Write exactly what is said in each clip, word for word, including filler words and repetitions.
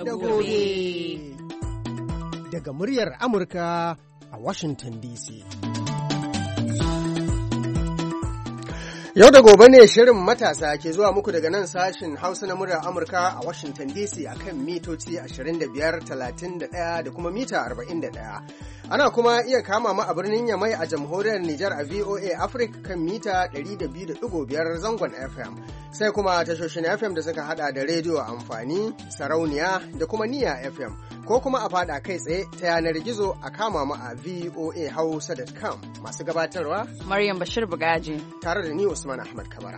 da gobe. Daga muryar Amurka a Washington D C. Yau da gobe ne shirin matasa ke zuwa muku daga nan sashin Hausa na muryar Amurka a Washington D C a kan mitoci ashirin da biyar, talatin da ɗaya da kuma mita arba'in da ɗaya. Ana kuma iya kama mu a birnin Yamai a jamhuriyar Nijar a V O A Africa kan mita ɗari da biyu da ɗigo biyar zangon F M. Sai kuma tashoshin F M da suka hada da rediyo amfani, sarauniya da kuma niya F M. Ko kuma a fada kai tsaye ta yanar gizo a kama mu a V O A hausa dot com. Masu gabatarwa Maryam Bashir Bugaji tare da ni Usman Ahmad Kabara.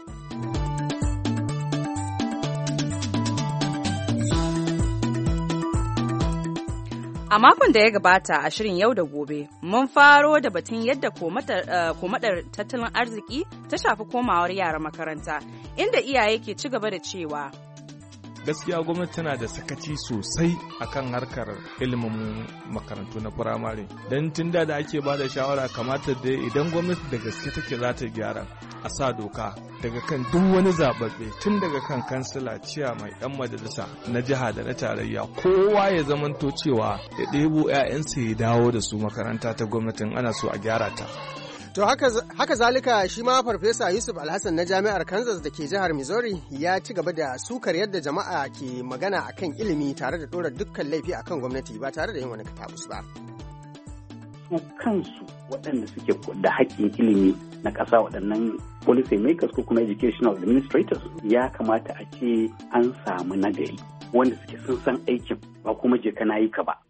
A makon da ya gabata a shirin yau da gobe, mun faro da batun yadda komadar tattalin arziki ta shafi komawar yara makaranta, inda iyaye ke ci gaba da cewa gaskiya gwamnati tana da sakaci sosai akan harkar ilimin makarantu na firamare, don tun da ake ba da shawara kamata da idan gwamnati da gaske take za ta gyara a sa doka daga kan duk wani zababbe, tun daga kan kansila, ciya mai yan majalisa na jiha da na tarayya, kowa ya zamanto cewa ya ɗebo 'ya'yansa ya dawo da su makaranta ta gwamnatin ana so a gyara ta. To haka, haka zalika shi ma Farfesa Yusuf Alhassan na Jami'ar Kansas da ke jihar Missouri ya ci gaba da sukar yadda jama'a ke magana akan ilimi tare da ɗora dukkan laifi akan gwamnati ba tare da yin wani katabus ba. Su kansu waɗanda suke da haƙƙin ilimi na ƙasa, waɗannan policy makers ko kuma educational administrators, ya kamata a ce an samu nagari wanda suke sun san aikin ba kuma je kana yi ka ba.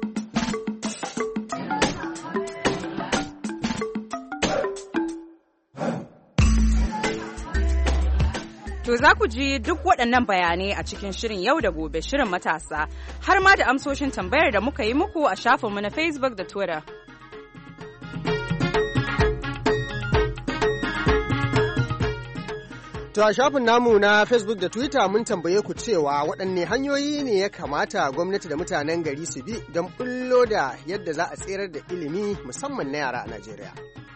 To za ku ji duk waɗannan bayanai a cikin shirin yau da gobe, shirin matasa, har ma da amsoshin tambayar da muka yi muku a shafinmu na Facebook da Twitter. To a shafin namu na Facebook da Twitter mun tambaye ku cewa waɗanne hanyoyi ne ya kamata gwamnati da mutanen gari su bi don bullo da yadda za a tserar da ilimi musamman na yara a Najeriya.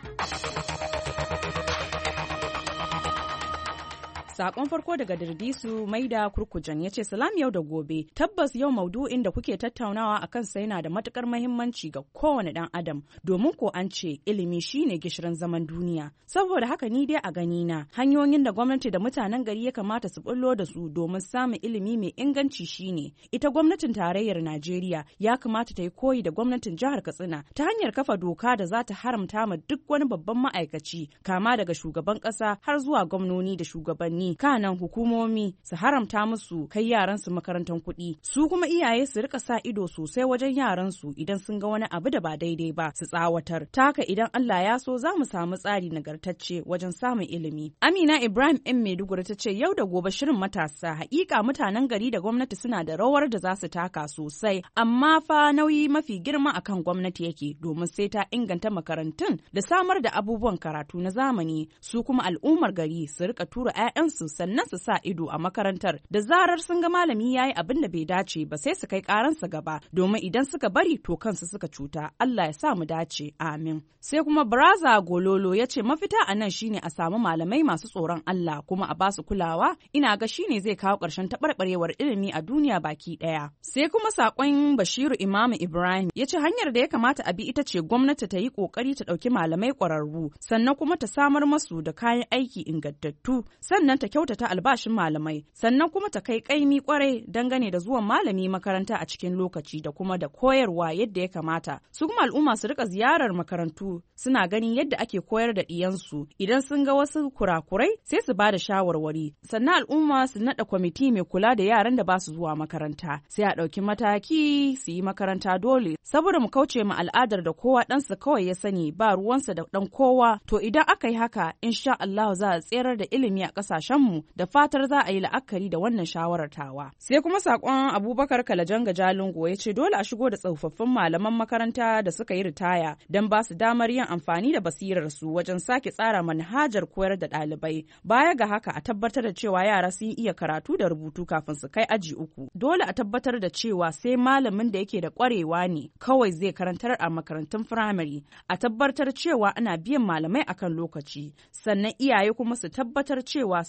Sakon farko daga Dirdisu Maida Kurkujan ya ce salam yau da gobe, tabbas yau maudu'in da kuke tattaunawa a kansa yana da matukar mahimmanci ga kowane dan adam, domin ko an ce ilimi shine gishirin zaman duniya. Saboda haka ni dai a gani na hanyoyin da gwamnati da mutanen gari ya kamata su bullo da su domin samun ilimi mai inganci shine ita gwamnatin tarayyar Najeriya ya kamata ta yi koyi da gwamnatin jihar Katsina ta hanyar kafa doka da za ta haramta ma duk wani babban ma'aikaci kama daga shugaban kasa har zuwa gwamnoni da shugabanni, kanan hukumomi su haramta musu kai yaransu makarantar kuɗi, su kuma iyaye su rika sa ido sosai wajen yaransu idan sun ga wani abu da ba daidai ba su tsawatar. Taka idan Allah ya so za mu samu tsari nagartacce wajen samun ilimi. Amina Ibrahim ɗin Maiduguri ta ce yau da gobe shirin matasa, haƙiƙa mutanen gari da gwamnati suna da rawar da za su taka sosai, amma fa nauyi mafi girma akan gwamnati yake, domin sai ta inganta makarantun da samar da abubuwan karatu na zamani, su kuma al'ummar gari su rika tura 'ya'yansu sannan su sa ido a makarantar, da zarar sun ga malami ya yi abin da bai dace ba sai su kai karansa gaba, domin idan suka bari to kansu suka cuta. Allah ya sa mu dace, amin. Sai kuma Braza Gololo ya ce mafita a nan shine a samu malamai masu tsoron Allah kuma a basu kulawa, ina ga shine zai kawo ƙarshen taɓarɓarewar ilimi a duniya baki ɗaya. Sai kuma saƙon Bashiru Imamu Ibrahim ya ce hanyar da ya kamata a bi ita ce gwamnati ta yi ƙoƙari ta ɗauki malamai ƙwararru, sannan kuma ta samar masu da kayan aiki ingantattu, sannan ta kyautata albashin malamai, sannan kuma ta kai kaimi kwarai dangane da zuwan malami makaranta a cikin lokaci da kuma da koyarwa yadda ya kamata. Su kuma al'umma su rika ziyarar makarantu suna ganin yadda ake koyar da ɗiyansu, idan sun ga wasu kurakurai sai su ba da shawarwari, sannan al'umma su naɗa kwamiti mai kula da yaran da ba su zuwa makaranta, sai a ɗauki mataki su yi makaranta dole, saboda mu kauce ma al'adar da kowa ɗansa kawai ya sani ba ruwansa da ɗan kowa. To idan aka yi haka insha Allah za a tserar da ilimi a ƙasashenmu, da fatar za a yi la'akari da wannan shawarar tawa. Sai kuma sakon Abubakar Kalajanga Jalingo ya ce dole a shigo da tsofaffin malaman makaranta da suka yi ritaya don ba su damar yin amfani da basirar su wajen sake tsara manhajar koyar da ɗalibai. Baya ga haka a tabbatar da cewa yara sun iya karatu da rubutu kafin su kai aji uku. Dole a tabbatar da cewa sai malamin da yake da ƙwarewa ne kawai zai karantar a makarantun firamare. A tabbatar cewa ana biyan malamai akan lokaci. Sannan iyaye kuma su tabbatar cewa suna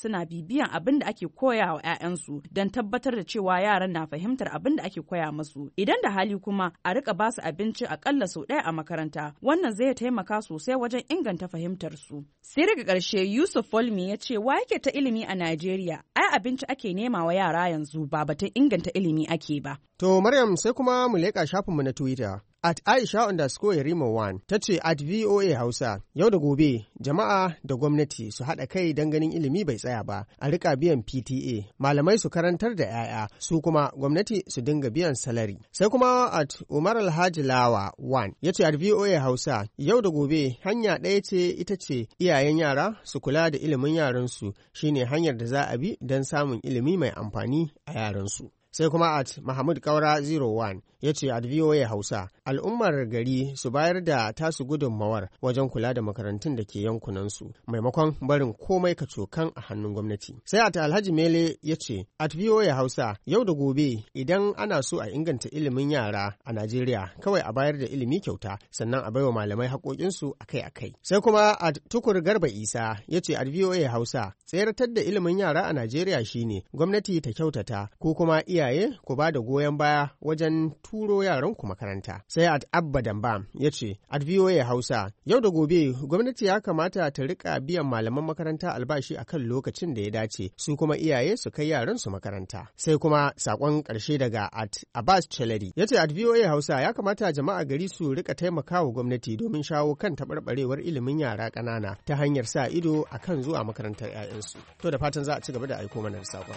suna bibiyan abin da ake koya wa 'ya'yansu don tabbatar da cewa yaran na fahimtar abin da ake koya musu. Idan da hali kuma a rika ba su abinci akalla sau ɗaya a makaranta, wannan zai taimaka sosai wajen inganta fahimtar su. Sai daga ƙarshe Yusuf Folmi ya ce wa yake ta ilimi a Najeriya, ai abinci ake nema wa yara yanzu ba batun inganta ilimi ake ba. To Maryam sai kuma mu leƙa shafinmu na Twitter. At Aisha underscore Yarima one ta ce at V O A Hausa, yau da gobe jama'a da gwamnati su haɗa kai don ganin ilimi bai tsaya ba, a rika biyan P T A, malamai su karantar da 'ya'ya, su kuma gwamnati su dinga biyan salari. Sai kuma at Umar Alhaji Lawa one ya ce at V O A Hausa, yau da gobe hanya ɗaya ce ita ce iyayen yara su kula da ilimin yaransu, shine hanyar da za a bi don samun ilimi mai amfani a yaransu. Sai kuma at Mahmud Kaura zero one ya ce at V O A Hausa, al'ummar gari su bayar da tasu gudunmawar wajen kula da makarantun da ke yankunansu maimakon barin komai kacokan a hannun gwamnati. Sai at Alhaji Mele ya ce at V O A Hausa, yau da gobe idan ana so a inganta ilimin yara a Najeriya kawai a bayar da ilimi kyauta sannan a baiwa malamai haƙoƙinsu akai-akai. Sai kuma at Tukur Garba Isa ya ce at V O A Hausa, tseratar da ilimin yara a Najeriya shine gwamnati ta kyautata ko kuma iyaye ku ba da goyon baya wajen turo yaranku makaranta. Sai at Abba Damba ya ce at V O A Hausa, yau da gobe gwamnati ya kamata ta rika biyan malaman makaranta albashi akan lokacin da ya dace, su kuma iyaye su kai yaran su makaranta. Sai kuma sakon karshe daga at Abbas Chalari ya ce at V O A Hausa, ya kamata jama'a gari su rika taimakawa gwamnati domin shawo kan taɓarɓarewar ilimin yara ƙanana ta hanyar sa ido akan zuwa makarantar 'ya'yansu. To da fatan za a ci gaba da aiko mana da sakon.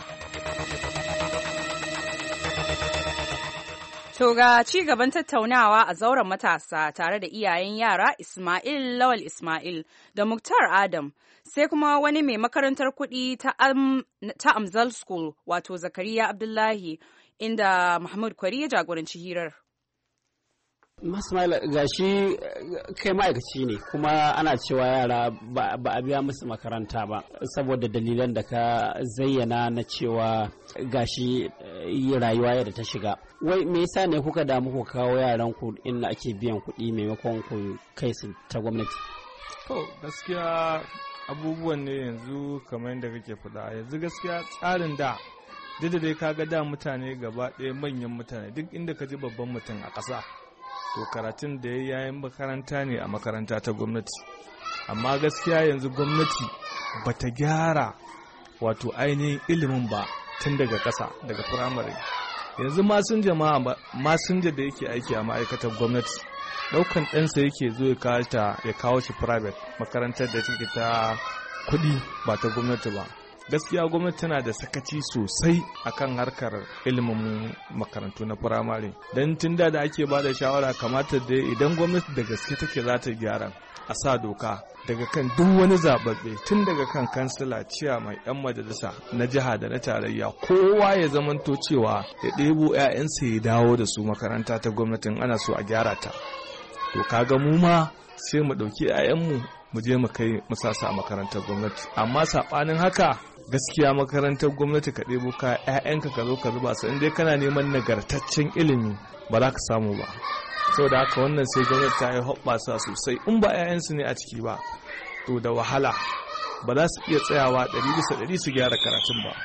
To ga ci gaban tattaunawa a zauren matasa tare da iyayen yara Ismail Lawal Ismail da Muktar Adam, sai kuma wani mai makarantar kuɗi ta, Am, ta Amzal School wato Zakariya Abdullahi, inda Mahmud Kwari ya jagoranci hirar. Ismail, ga shi kai ma'aikaci ne kuma ana cewa yara ba a biya musu makaranta ba saboda dalilan da ka zayyana na cewa gashi rayuwa yadda ta shiga. Wai me yasa ne kuka damu ku kawo yaran ku inda ake biyan kuɗi maimakon ku kai su ta gwamnati? To gaskiya abubuwan ne yanzu kamar yadda kake faɗa, yanzu gaskiya tsarin da duk da dai kaga da mutane gaba ɗaya manyan mutane duk inda ka ji babban mutum a ƙasa to karatun da ya yayin makaranta ne a makaranta ta gwamnati, amma gaskiya yanzu gwamnati bata gyara wato ainihin ilimin ba tun daga ƙasa daga firamare. Yanzu masinja ma masinja da yake aiki a ma'aikatar gwamnati ɗaukan ɗansa yake zo ya kawo shi private makarantar da take ta kuɗi ba ta gwamnati ba. Gaskiya gwamnati tana da sakaci sosai akan harkar ilimin makarantu na firamare, don tun da ake ba da shawara kamata da idan gwamnati da gaske take za ta gyara a sa doka daga kan duk wani zababbe tun daga kan kansila, ciya mai yan majalisa na jiha da na tarayya, kowa ya zamanto cewa ya ɗebo 'ya'yansa ya dawo da su makaranta ta gwamnatin ana so a gyara ta. To kaga mu ma sai mu ɗauki 'ya'yanmu mu je mu kai mu sasa a makarantar gwamnati, amma saɓanin haka gaskiya makarantar gwamnati ka ɗebo ka 'ya'yanka ka zo ka zuba su in dai kana neman nagartaccen ilimi ba za ka samu ba. Saboda haka wannan sai gwamnati ta yi hoɓɓasa sosai, in ba 'ya'yansu ne a ciki ba to da wahala ba za su iya tsayawa ɗari bisa ɗari su gyara karatun ba.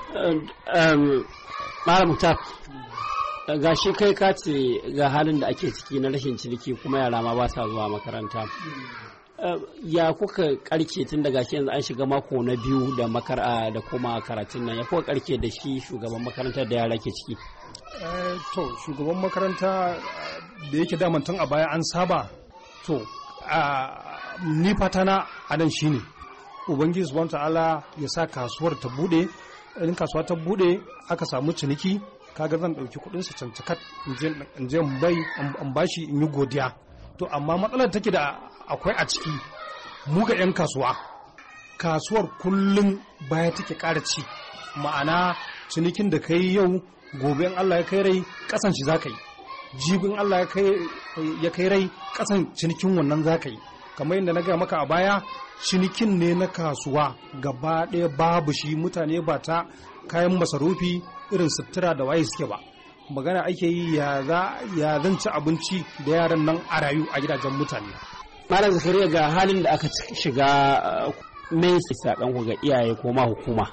Malam Muktar, ga shi kai ka ce ga halin da ake ciki na rashin ciniki kuma yara ma ba sa zuwa makaranta. Ya kuka karke tun daga shi yanzu an shiga mako na biyu da makara da kuma karatun nan, ya kuka karke da shi shugaban makarantar da yara ke ciki? To shugaban makaranta da yake daman tun a baya an saba, to ni fatana a nan shine ubangiji subhanahu ta'ala ya sa kasuwar ta bude. In kasuwa ta bude aka samu ciniki, kaga zan dauki kudin sa cancakat in je in bai in bashi in yi godiya. To amma matsalar take da akwai a ciki, mu ga 'yan kasuwa kasuwar kullum baya take ƙara ci, ma'ana cinikin da kai yau gobe in Allah ya kai rai kasan shi zaka yi, jibin Allah ya kai rai kasan cinikin wannan zaka yi. Kamar yadda na gaya maka a baya, cinikin ne na kasuwa gaba ɗaya babu shi, mutane ba ta kayan masarufi irin sutura da waye suke ba, magana ake yi ya zan ci abinci da yaran nan a rayu a gidajen mutane. Malam Zakariya, ga halin da aka shiga me saƙon ku ga iyaye ko ma hukuma?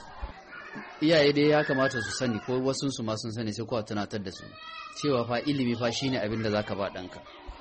Iyaye dai ya kamata su sani, ko wasu su ma sun sani, sai kowa tunatar da su cewa fa ilimi fa shine abin da zaka ba ɗanka.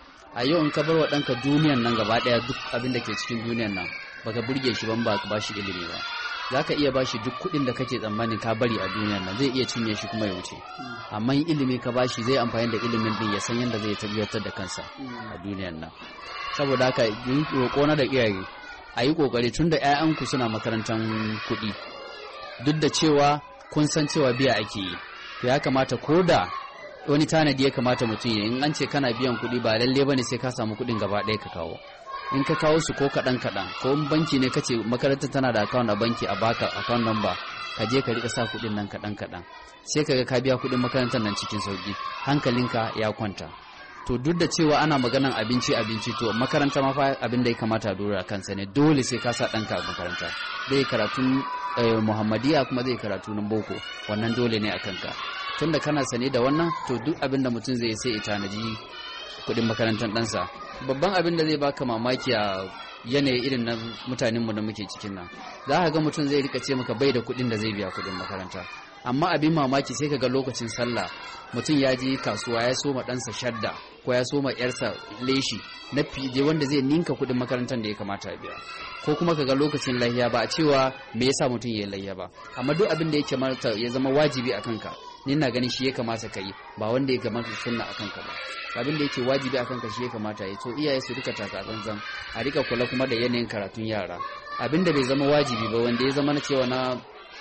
A yau in ka bar wa ɗanka duniyan nan gaba ɗaya, duk abin da ke cikin duniyan nan baka burge shi ban ba ka bashi ilimi ba, zaka iya bashi duk kuɗin da kake tsammanin ka bari a duniyan nan, zai iya cinye shi kuma ya wuce. Amma ilimi ka bashi, zai amfani da ilimin din ya san yadda zai tabbatar da kansa a duniyan nan. Saboda haka yi roƙo na da iyaye a yi ƙoƙari tun da 'ya'yanku suna makarantar kuɗi, duk da cewa kun san cewa biya ake yi, to ya kamata ko da wani tanadi ya kamata mutum ya, in an ce kana biyan kuɗi ba lalle bane sai ka samu kuɗin gaba ɗaya ka kawo. In ka kawo su ko kaɗan kaɗan, ko banki ne kace makarantar tana da account a banki a baka account number, ka je ka rika sa kuɗin nan kaɗan kaɗan, sai ka ga ka biya kuɗin makarantar nan cikin sauki, hankalinka ya kwanta. To duk da cewa ana maganan abinci abinci, to makaranta ma fa abin da ya kamata a dora kansa ne, dole sai ka sa ɗanka a makaranta. Zai karatun Muhammadiya kuma zai karatu na boko, wannan dole ne a kanka. Tunda kana sane da wannan, to duk abin da mutum zai sai ita naji kuɗin makarantar ɗansa. Babban abin da zai baka mamaki a yanayi irin na mutanenmu da muke cikin nan, za ka ga mutum zai rika ce maka bai da kuɗin da zai biya kuɗin makaranta. Amma abin mamaki sai ka ga lokacin sallah mutum ya je kasuwa ya soma ɗansa shadda ko ya soma yarsa leshi na fiye wanda zai ninka kuɗin makarantar da ya kamata a biya. Ko kuma ka ga lokacin lahiya, ba a cewa me yasa mutum ya yi lahiya ba, amma duk abin da ya kamata ya zama wajibi a kanka, ni na ganin shi ya kamata ka yi, ba wanda ya kamata sunna a kanka ba. Abin da yake wajibi a kanka shi ya kamata yi. To iyaye su rika taka tsantsan, a rika kula kuma da yanayin karatun yara. Abin da bai zama wajibi ba, wanda ya zama na cewa na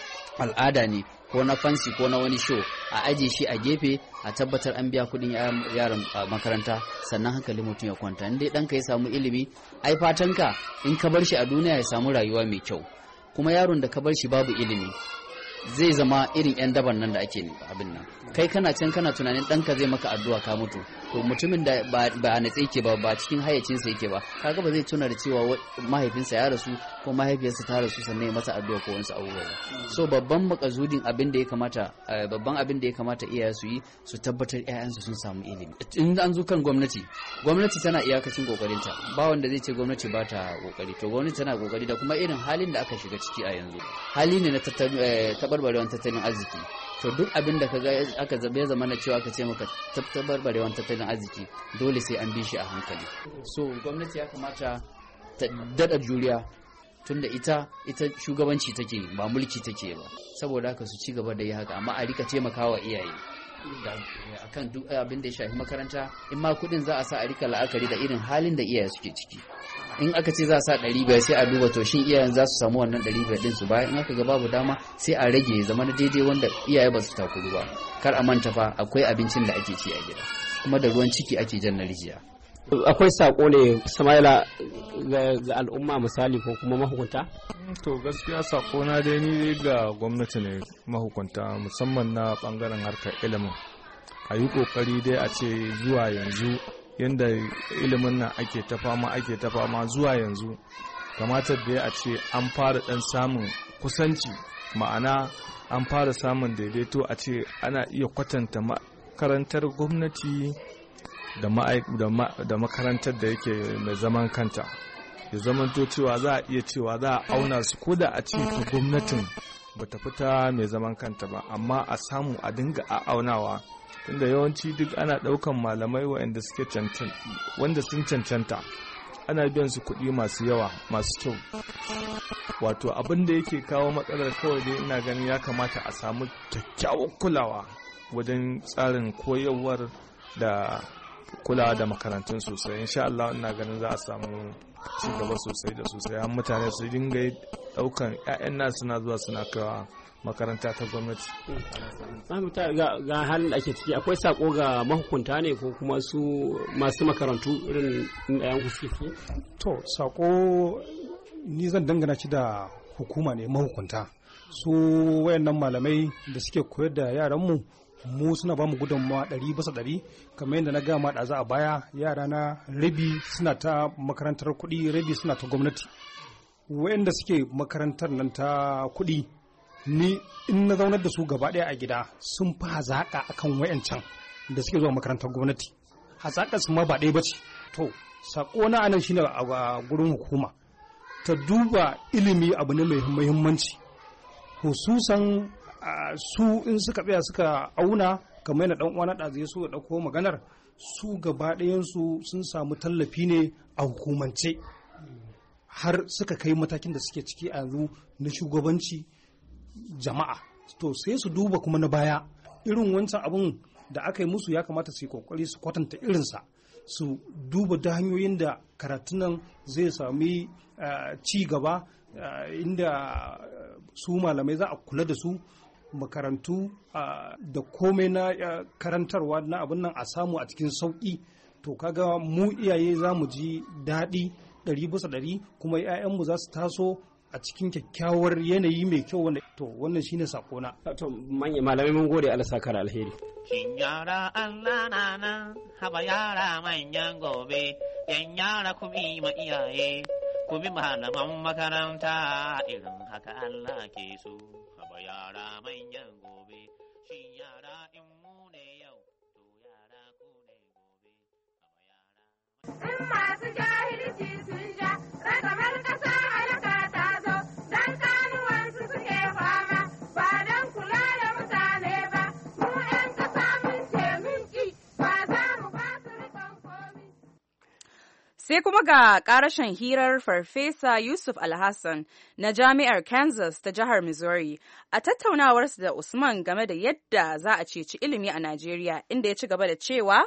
al'ada ne ko na fansi ko na wani show, a aje shi a gefe, a tabbatar an biya kudin yaran makaranta, sannan hankali mutum ya kwanta. In dai ɗanka ya samu ilimi, ai fatanka in ka bar shi a duniya ya samu rayuwa mai kyau. Kuma yaron da ka bar shi babu ilimi zai zama irin 'yan daban nan da ake abin nan. Kai kana can kana tunanin ɗanka zai maka addu'a ka mutu, to mutumin da ba a natse yake ba, ba cikin hayyacinsa yake ba, kaga ba zai tuna da cewa mahaifinsa ya rasu ko mahaifiyarsa ta rasu sannan ya masa addu'a ko wasu abubuwa ba. So babban makazudin abin da ya kamata babban abin da ya kamata iyaye su yi, su tabbatar 'ya'yansu sun samu ilimi. In an zo kan gwamnati, gwamnati tana iyakacin kokarinta, ba wanda zai ce gwamnati ba ta kokari. To gwamnati tana kokari da kuma irin halin da aka shiga ciki a yanzu, hali ne na tabarbarewar tattalin arziki. To duk abin da kaga aka zabe zama na cewa aka ce maka tabarbarewar tattalin arziki, dole sai an bi shi a hankali. So gwamnati ya kamata ta dada juriya, tunda ita ita shugabanci take ba mulki take ba, saboda haka su ci gaba da yi haka, amma a rika taimakawa iyaye akan duk abin da ya shafi makaranta. In ma kudin za a sa, a rika la'akari da irin halin da iyaye suke ciki. In aka ce za a sa ɗari biyar, sai a duba to shin iyayen za su samu wannan ɗari biyar ɗin su baya. In aka ga babu dama, sai a rage zama na daidai wanda iyaye ba su takuru ba. Kar a manta fa akwai abincin da ake ci a gida, kuma da ruwan ciki ake jan na rijiya. Akwai sako ne Samaila ga al'umma misali ko kuma mahukunta? To gaskiya sako na dai ni ga gwamnati ne, mahukunta musamman na bangaren harkar ilimin. A yi kokari dai a ce zuwa yanzu yadda ilimin nan ake ta fama ake ta fama zuwa yanzu, kamata da a ce an fara dan samun kusanci, ma'ana an fara samun daidaito, a ce ana iya kwatanta makarantar gwamnati da da makarantar da yake mai zaman kanta. Ya zamanto cewa za a iya cewa za a auna su, ko da a ce ta gwamnatin ba ta fita mai zaman kanta ba, amma a samu a dinga a aunawa, tunda yawanci duk ana daukan malamai waɗanda suke cancanta, wanda sun cancanta, ana biyan su kuɗi masu yawa masu kyau. Wato abin da yake kawo matsalar kawai dai ina ganin ya kamata a samu kyakkyawar kulawa wajen tsarin koyarwar da kulawa da makarantun sosai. Insha Allah ina ganin za a samu ci gaba sosai da sosai, har mutane su dinga daukan ƴaƴan nasu suna zuwa suna kawa makaranta ta gwamnati. Ga halin da ake ciki, akwai sako ga mahukunta ne ko kuma su masu makarantu irin ɗayan kusurki? To sako ni zan dangana ci da hukuma ne, mahukunta. Su wayannan malamai da suke koyar da yaranmu, mu suna ba mu gudunmawa ɗari bisa ɗari, kamar yadda na gama da za a baya, yara na rabi suna ta makarantar kuɗi, rabi suna ta gwamnati. Wayanda suke makarantar nan ta kuɗi, ni in na zaunar da su gaba ɗaya a gida, sun fi hazaƙa akan wayancan da suke zuwa makarantar gwamnati. Hazaƙar su ma ba ɗaya bace. To sako na anan shine a gurin hukuma, ta duba ilimi abu ne mai muhimmanci, hususan su in suka tsaya suka auna kamar yana dan uwana ɗazu ya so ya ɗauko maganar, su gaba ɗayansu sun samu tallafi ne a hukumance har suka kai matakin da suke ciki a yanzu na shugabanci jama'a. To sai su duba kuma na baya irin wancan abun da aka yi musu ya kamata su yi kokari su kwatanta irinsa, su duba da hanyoyin da karatun nan zai sami ci gaba, inda su malamai za a kula da su, makarantu da komai na karantarwa na abin nan a samu a cikin sauƙi. To kaga mu iyaye za mu ji daɗi ɗari bisa ɗari, kuma 'ya'yanmu za su taso a cikin kyakkyawar yanayi mai kyau. Wanda to wannan shine sakona. To manya malamai mun gode, Allah saka da alheri. Shin yara Allah na nan, haba yara manyan gobe, yan yara ku bi ma iyaye, ku bi malaman makaranta, irin haka Allah ke so. Haba yara manyan gobe, shin yara in mu ne yau, to yara ku ne gobe. Haba yara. In masu jahilci sun sha, ragamar kasa halaka ta zo, dan kanuwansu suke fama, ba dan kula da mutane ba. Mu 'yan kasa mun ce mun ki, ba za mu ba su rikon komi. Sai kuma ga ƙarashin hirar Farfesa Yusuf Alhassan na Jami'ar Kansas ta jihar Missouri a tattaunawarsa da Usman game da yadda za a ceci ilimi a Najeriya, inda ya ci gaba da cewa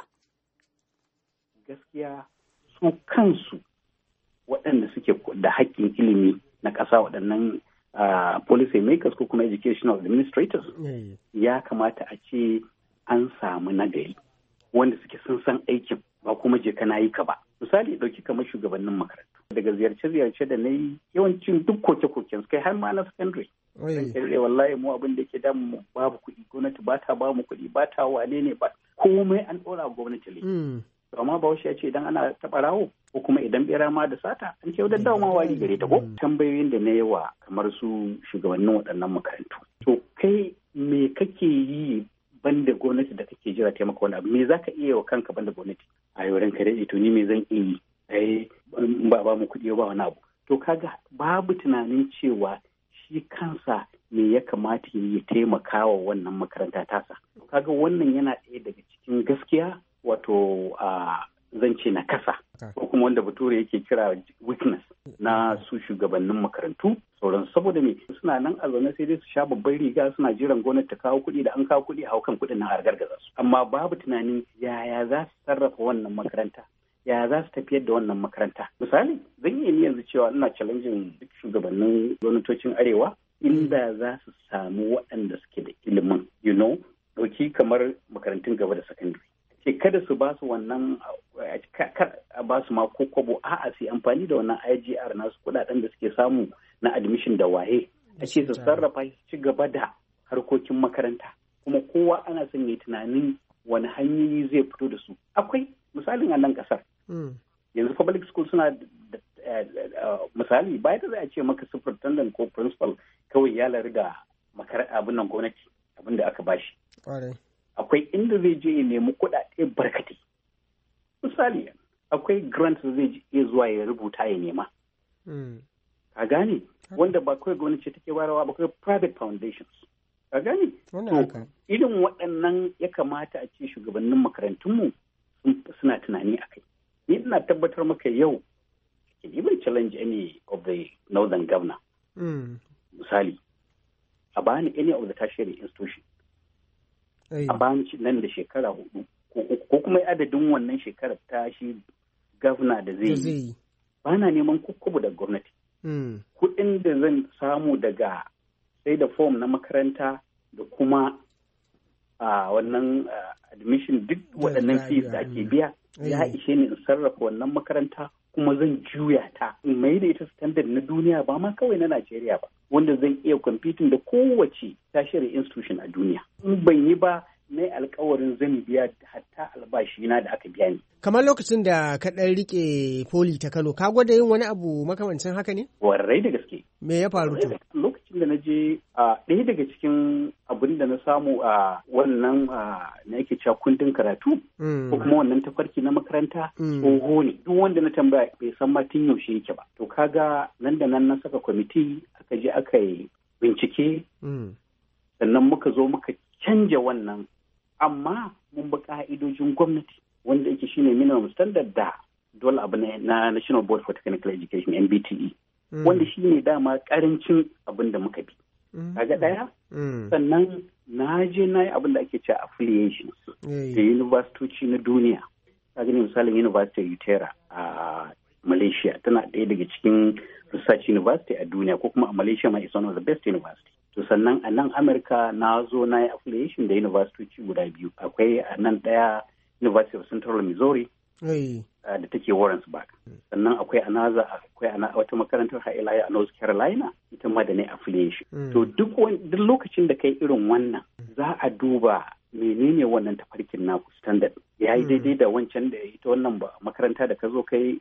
gaskiya su kansu waɗanda suke da haƙƙin ilimi na ƙasa, waɗannan uh, policy makers ko kuma educational administrators, mm. ya kamata a ce an samu nagari wanda suke sun san aikin, ba kuma je kana yi ka ba. Misali ɗauki kamar shugabannin makarantu, daga ziyarce-ziyarce da na yi yawancin duk koke-koken kai har ma na secondary. Secondary wallahi mu abin da ke damu babu kuɗi, gwamnati ba ta ba mu kuɗi, ba ta wane ne ba, komai an ɗora gwamnati ne. Amma Bahaushe ya ce idan ana taɓa rawo ko kuma idan bera ma da sata an ce wadda dawo ma wari gare ta ko. Tambayoyin da na yi wa kamar su shugabannin waɗannan makarantu. To kai me kake yi banda gwamnati da kake jira taimaka wani abu, me za ka iya wa kanka banda gwamnati? A yau ranka daɗe to ni me zan iya yi? Ai ba ba mu kuɗi ba wani abu. To kaga babu tunanin cewa shi kansa me ya kamata ya taimaka wa wannan makaranta tasa. Kaga wannan yana ɗaya daga cikin gaskiya wato a zance na kasa ko kuma wanda bature yake kira weakness na su shugabannin makarantu sauran, saboda me suna nan a zaune sai dai su sha babban riga suna jiran gwamnati ta kawo kuɗi, da an kawo kuɗi a haukan kuɗin nan a gargaza su, amma babu tunanin yaya za su sarrafa wannan makaranta, yaya za su tafiyar da wannan makaranta. Misali zan iya yanzu cewa ina challenging duk shugabannin gwamnatocin arewa inda za su samu waɗanda suke da ilimin, you know, ɗauki kamar makarantun gaba da sakandare. Ce kada su ba su wannan a ba su ma ko kwabo, a'a su amfani da wannan I G R nasu kudaden da suke samu na admission da waye, a ce su sarrafa su ci gaba da harkokin makaranta, kuma kowa ana son ya tunanin wani hanyoyi zai fito da su. Akwai misalin a nan kasar yanzu public school suna da misali bayan da za a ce maka superintendent ko principal kawai ya lari da abin nan gwamnati abin da aka bashi. Akwai inda zai je ya nemi kuɗaɗe barkatai. Misali, akwai grant da zai iya zuwa ya rubuta ya nema. Ka gane? Wanda ba kawai gwamnati take barawa ba, kawai private foundations. Ka gane? To, irin waɗannan ya kamata a ce shugabannin makarantunmu suna tunani a kai. Ni ina tabbatar maka yau, even challenge any of the northern governor. Misali, a bani any of the tertiary institution. A bani nan da shekara hudu ko kuma adadin wannan shekarar ta shi gavna da zai yi, ba na neman kukubu da gwamnati. Kuɗin da zan samu daga sai da form na makaranta da kuma a wannan admission duk waɗannan fees da ake biya ya ishe ni in sarrafa wannan makaranta, kuma zan juya ta in mai da ita standard na duniya ba ma kawai na Najeriya ba, wanda zan iya competing da kowace tertiary institution a duniya. In ban yi ba na alkawarin zan biya hatta albashi na da aka biya ni. Kamar lokacin da ka ɗan rike poli ta Kano, ka gwada yin wani abu makamancin haka ne? Warrai da gaske. Me ya faru to? Lokacin lokacin da na je a ɗaya daga cikin abin da na samu a wannan na yake cewa kundin karatu ko kuma wannan tafarki na makaranta tsoho ne. Duk wanda na tambaya bai san ma tun yaushe yake ba. To kaga nan da nan na saka kwamiti aka je aka yi bincike sannan muka zo muka canja wannan, amma mun bi ka'idojin gwamnati wanda yake shine minimum standard da dole abu ne na National Board for Technical Education N B T E wanda shine dama karancin abin da muka bi. Kaga daya sannan na je na yi abin da ake cewa affiliations da universitoci na duniya. Kaga ne misalin University of Utera a Malaysia tana ɗaya daga cikin research university a duniya, ko kuma a Malaysia ma is one of the best university. To sannan a nan America na zo na yi affiliation da universitoci guda biyu. Akwai a nan ɗaya University of Central Missouri da take Warrensburg. Sannan akwai a NASA, akwai a wata makarantar Hailaya a North Carolina, ita ma da ne affiliation. To duk lokacin da kai irin wannan za a duba menene wannan tafarkin naku standard. Ya yi daidai da wancan da ita wannan makaranta da ka zo kai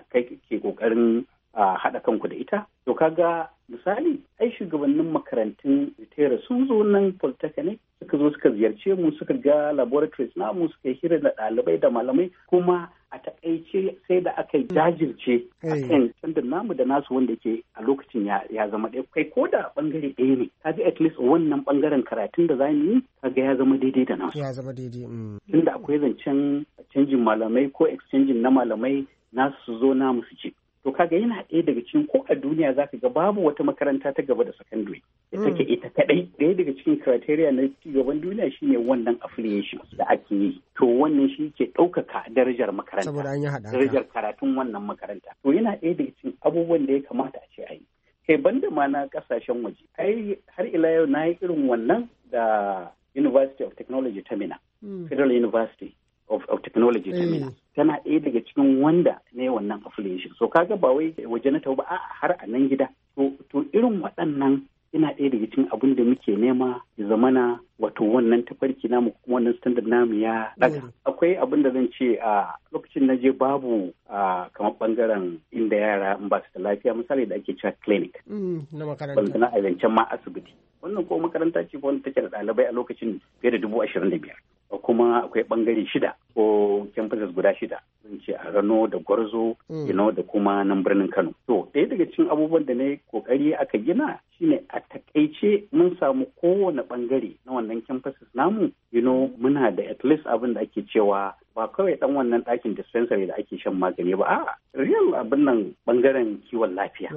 ke kokarin haɗa kanku da ita. To kaga misali, ai shugabannin makarantun tera sun zo nan polytechnic suka zo suka ziyarce mu, suka ga laboratories namu, suka yi hira da ɗalibai da malamai, kuma a takaice sai da aka jajirce a kan standard namu da nasu wanda ke a lokacin ya zama ɗaya. Kai ko da bangare ɗaya ne, kaga at least wannan bangaren karatun da za mu yi kaga ya zama daidai da nasu. Ya zama daidai. Tunda akwai zancen canjin malamai ko exchanging na malamai nasu su zo namu su ce. To kaga yana ɗaya daga cikin, ko a duniya zaka ga babu wata makaranta ta gaba da secondary da take ita kadai. Ɗaya daga cikin criteria na gaban duniya shine wannan affiliation da ake yi. To wannan shi ke ɗaukaka darajar makaranta, darajar karatun wannan makaranta. To yana ɗaya daga cikin abubuwan da ya kamata a ce a yi. Kai banda ma na ƙasashen waje, ai har ila yau na yi irin wannan da University of Technology ta Minna, Federal University of, of Technology ta Minna. Tana ɗaya daga cikin wanda ne wannan affiliation. So kaga ba wai waje na ba, a har a nan gida. To, to irin waɗannan ina ɗaya daga cikin abin da muke nema ya zamana wato wannan tafarki namu kuma wannan standard namu ya daga. Akwai abin da zan ce a lokacin na je babu a kamar bangaren inda yara in ba su da lafiya, misali da ake cewa clinic. Na makaranta. Wanda na a zancen ma asibiti. Wannan ko makaranta ce wanda take da ɗalibai a lokacin fiye da dubu ashirin da biyar. Kuma akwai bangare shida ko campuses guda shida, zan ce a Rano da Gwarzo, Gino da kuma nan birnin Kano. To, ɗaya daga cikin abubuwan da na kokari aka gina shine a takaice mun samu kowane bangare na wannan campuses namu, you know, muna da at least abin da ake cewa ba kawai dan wannan ɗakin dispensary da ake shan magani ba, a'a real abin nan bangaren kiwon lafiya.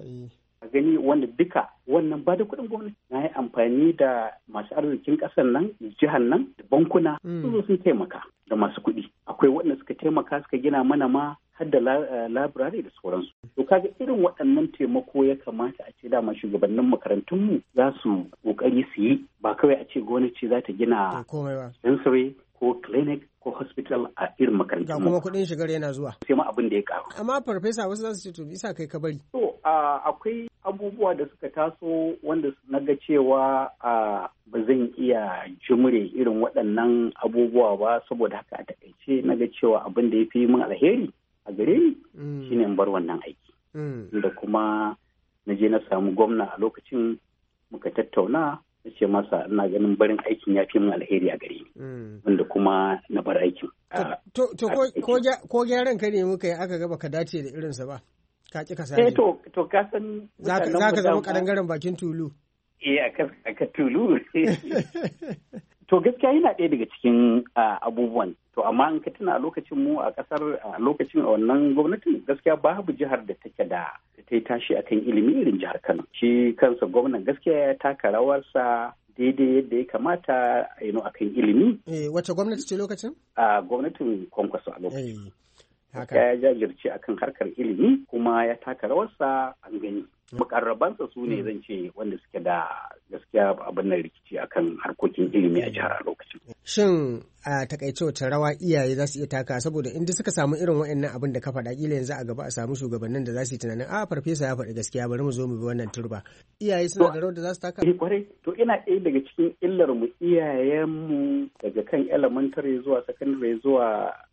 A gani wanda duka wannan ba da kuɗin gwamnati, na yi amfani da masu arzikin ƙasar nan, jihar nan, da bankuna sun zo sun taimaka da masu kuɗi. Akwai waɗanda suka taimaka suka gina mana ma har da labirare da sauransu. To kaga irin waɗannan taimako ya kamata a ce dama shugabannin makarantunmu za su ƙoƙari su yi, ba kawai a ce gwamnati za ta gina dispensary ko clinic ko hospital a irin makarantun. Ga kuma kuɗin shigar yana zuwa. Sai ma abin da ya karu. Amma farfesa wasu za su ce to bisa kai ka bari. To akwai abubuwa da suka taso wanda na ga cewa ba zan iya jimre irin waɗannan abubuwa ba, saboda haka a takaice na ga cewa abin da ya fi min alheri a gare ni shine in bar wannan aiki. Da kuma na je na samu gwamna a lokacin muka tattauna, na ce masa ina ganin barin aikin ya fi min alheri a gare ni, wanda kuma na bar aikin. To ko gyaran ka ne muka yi aka gaba ka dace da irinsa ba? Ka ƙi ka sani. Eh to to ka san za ka zama kadangaren bakin tulu. Eh aka tulu. To gaskiya yana ɗaya daga cikin abubuwan. To amma in ka tuna a lokacin mu a ƙasar a lokacin a wannan gwamnatin, gaskiya babu jihar da take da ta yi tashi akan ilimi irin jihar Kano. Shi kansa gwamnan gaskiya ya taka rawarsa daidai yadda ya kamata a yi akan ilimi. Eh wace gwamnati ce lokacin? A gwamnatin Kwankwaso a lokacin. Ya jajirce akan harkar ilimi kuma ya taka rawarsa an gani. Mukarrabansa su ne zan ce wanda suke da gaskiya abin nan rikici akan harkokin ilimi a jihar a lokacin. Shin a takaice wace rawa iyaye za su iya taka, saboda inda suka samu irin wa'annan abin da ka faɗa kila yanzu a gaba a samu shugabannin da za su yi tunanin a farfesa ya faɗi gaskiya bari mu zo mu bi wannan turba. Iyaye suna da rawar da za su taka? Eh kwarai. To ina ɗaya daga cikin illar mu iyayenmu daga kan elementary zuwa secondary zuwa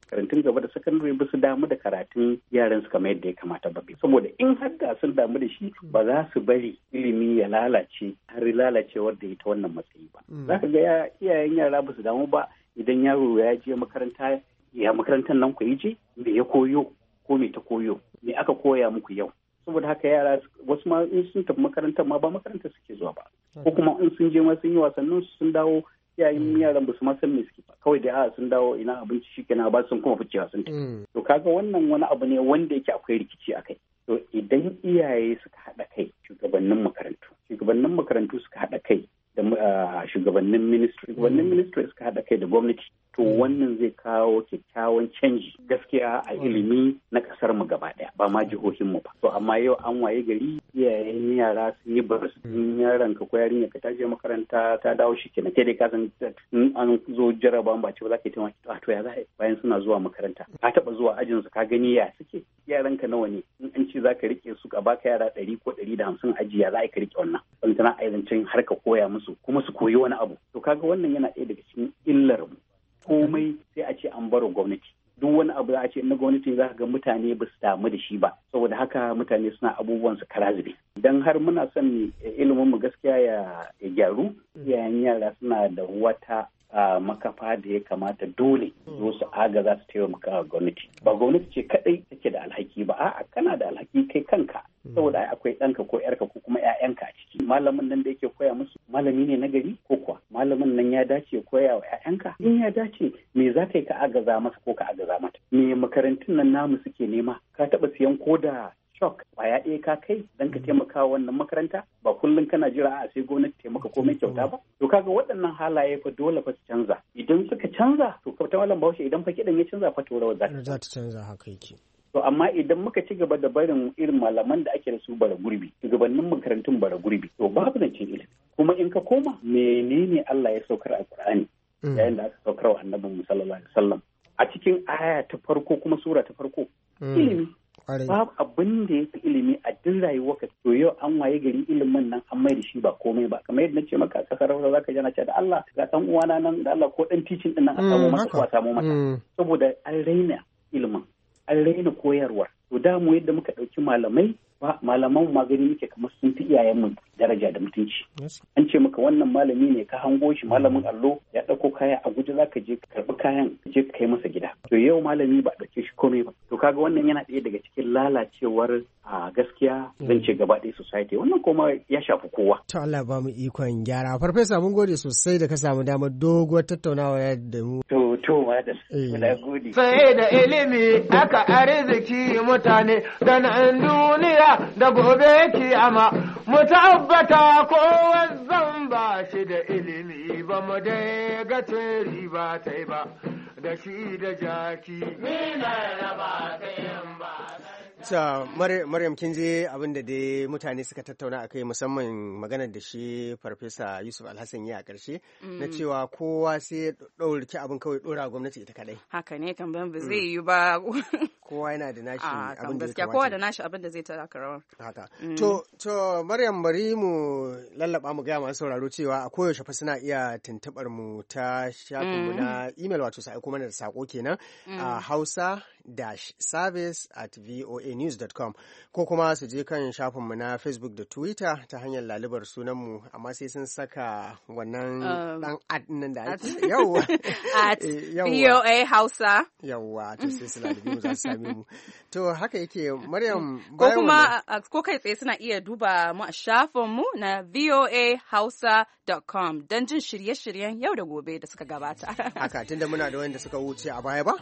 makarantun gaba da sakandare ba su damu da karatun yaran su kamar yadda ya kamata ba, saboda in har da sun damu da shi ba za su bari ilimi ya lalace har lalacewar da ita wannan matsayi ba. Za ka ga iyayen yara ba su damu ba idan yaro ya je makaranta, ya makarantar nan ku yi je me ya koyo ko me ta koyo, me aka koya muku yau. Saboda haka yara wasu ma in sun tafi makarantar ma ba makarantar suke zuwa ba, ko kuma in sun je ma sun yi wasannin su sun dawo yayin yaran ba su ma san me suke ba, kawai da a sun dawo ina abinci shikenan ba sun kuma ficewa sun tafi. To kaga wannan wani abu ne wanda yake akwai rikici akai. To idan iyaye suka haɗa kai, shugabannin makarantu shugabannin makarantu suka haɗa kai da shugabannin ministry shugabannin ministry suka haɗa kai da gwamnati, to wannan zai kawo kyakkyawan canji gaskiya a ilimi na kasar mu gaba daya, ba ma jihohin mu ba. To amma yau an waye gari iyayen yara sun yi bar sun yaran ka ko yarinya ka ta je makaranta ta dawo shi kenan, kai dai ka san an zo jaraba ba ce ba za ka yi ta maki to ya za bayan suna zuwa makaranta ka taba zuwa ajin su ka gani ya suke, yaran ka nawa ne, in an ce za ka rike su ka baka yara ɗari ko ɗari da hamsin aji ya za ka rike wannan, ban tana aizancin har ka koya musu kuma su koyi wani abu. To kaga wannan yana ɗaya daga cikin illar mu, komai sai a ce an baro gwamnati, duk wani abu za a ce na gwamnati za ka ga mutane ba su damu da shi ba, saboda haka mutane suna abubuwan su kara zube. Idan har muna son ilimin mu gaskiya ya gyaru, iyayen yara suna da wata a makafa da ya kamata dole zo su aga za su taimaka wa gwamnati. Ba gwamnati ce kadai take da alhaki ba, a'a kana da alhaki kai kanka, saboda akwai ɗanka ko ƴarka ko kuma ƴaƴanka a ciki. Malamin nan da yake koya musu malami ne na gari ko kuwa malamin nan ya dace ya koya wa ƴaƴanka? In ya dace me za ka yi ka agaza masa ko ka agaza mata? Me makarantun nan namu suke nema? Ka taɓa siyan ko da shock kwaya ɗaya ka kai don ka taimaka wannan makaranta, ba kullum kana jira a sai gwamnati taimaka komai kyauta ba. To kaga waɗannan halaye fa dole fa su canza. Idan suka canza to ka ta malam Bahaushe idan fa kiɗan ya canza fa to rawar za ta canza haka yake. To amma idan muka ci gaba da barin irin malaman da ake da su bara gurbi, shugabannin makarantun bara gurbi, to babu zancen ilimi. Kuma in ka koma menene Allah ya saukar a Qur'ani yayin da aka saukar wa annabin mu sallallahu alaihi wasallam a cikin aya ta farko kuma sura ta farko ilimi. Babu abin da ya fi ilimi a duk rayuwarka. To yau an waye gari ilimin nan an mai da shi ba komai ba, kamar yadda nace maka a kasar Hausa zaka ji na ce da Allah ga dan uwana nan da Allah ko dan teaching din nan a samu masa ko a samu mata, saboda an raina ilimin, an raina koyarwa. To da mu yadda muka dauki malamai ba malaman ma gani muke kamar sun fi iyayen mu daraja da mutunci. An ce maka wannan malami ne ka hango shi malamin allo ya dauko kaya a guje zaka je ka karbi kayan je ka kai masa gida. To yau malami ba dauke shi komai ba. To kaga wannan yana ɗaya daga cikin lalacewar a gaskiya zan ce gaba ɗaya society, wannan kuma ya shafi kowa. To Allah ba mu ikon gyara. Farfesa mun gode sosai da ka samu damar doguwar tattaunawa da mu. To to madal. Muna gode. Sai da ilimi aka arziki mutane da nan duniya da gobe kiyama mu tabbata ko zan ba shi da ilimi ba mu dai ga riba ta ba da shi da jaki ni na raba ta ba. Ta Maryam kin je abin da dai mutane suka tattauna a kai, musamman maganar da shi Farfesa Yusuf Alhassan ya a ƙarshe na cewa kowa sai ɗaurki abin kawai ɗora gwamnati ita kadai. Haka ne kan ba zai yi ba. Kowa yana da nashi abin da ya kamata. Kowa da nashi abin da zai taka rawar. Haka. To to Maryam bari mu lallaba mu gaya masu sauraro cewa a koyaushe fa suna iya tuntuɓar mu ta shafinmu na email, wato sa aiko mana da sako kenan a Hausa dash service at voa news dot com ko kuma su je kan shafinmu na Facebook da Twitter ta hanyar lalubar sunanmu, amma sai sun saka wannan dan ad nan da ake yawwa at voa hausa yawwa to sai su lalubi mu za su sami mu. To haka yake Maryam, ko kuma ko kai tsaye suna iya duba mu a shafinmu na voa hausa dot com don jin shirye-shiryen yau da gobe da suka gabata. Haka tunda muna da wanda suka wuce a baya ba?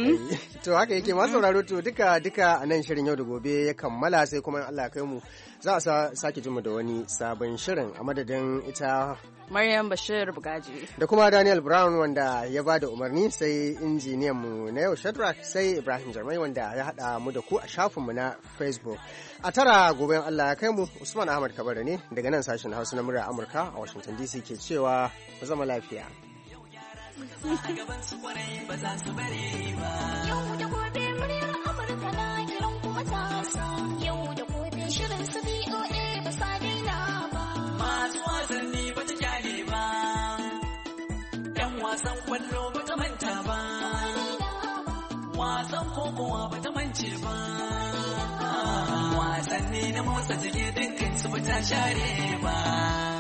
To haka yake masu sauraro, to duka duka a nan shirin yau da gobe ya kammala, sai kuma Allah ya kai mu za a sake jin mu da wani sabon shirin a madadin ita Maryam Bashir Bugaji da kuma Daniel Brown wanda ya ba da umarni, sai injiniyan mu na yau Shadrack, sai Ibrahim Jarmai wanda ya hada mu da ku a shafin mu na Facebook. A tara gobe Allah ya kai mu, Usman Ahmad Kabara ne daga nan sashen Hausa na murya Amurka a Washington D C ke cewa mu zama lafiya. Yau da gobe muryar Amurka na kiran kuma tasa. Yau da gobe shirin su B O A ba sa daina ba. Masu wasanni ba ta kyale ba, yan wasan kwallo ba ta manta ba. wasan kokowa ba ta mance ba. Wasanni na motsa jiki dukkan su ba ta share ba.